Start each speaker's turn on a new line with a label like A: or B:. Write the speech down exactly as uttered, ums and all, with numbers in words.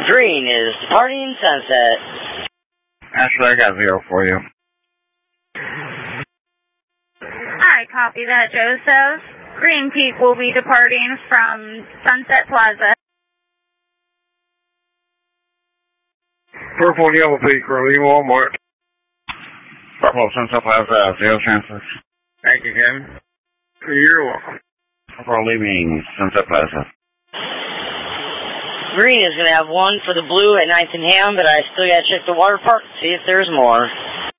A: Green is departing Sunset.
B: Ashley, I got zero for you.
C: Alright, copy that, Joseph. Green Peak will be departing from Sunset Plaza.
D: Purple and Yellow Peak, Rolling Walmart.
B: Purple, Sunset Plaza, zero transfers.
D: Thank you, Kevin. You're welcome.
B: Purple leaving Sunset Plaza.
A: Green is going to have one for the blue at ninth and Ham, but I still got to check the water park to see if there's more.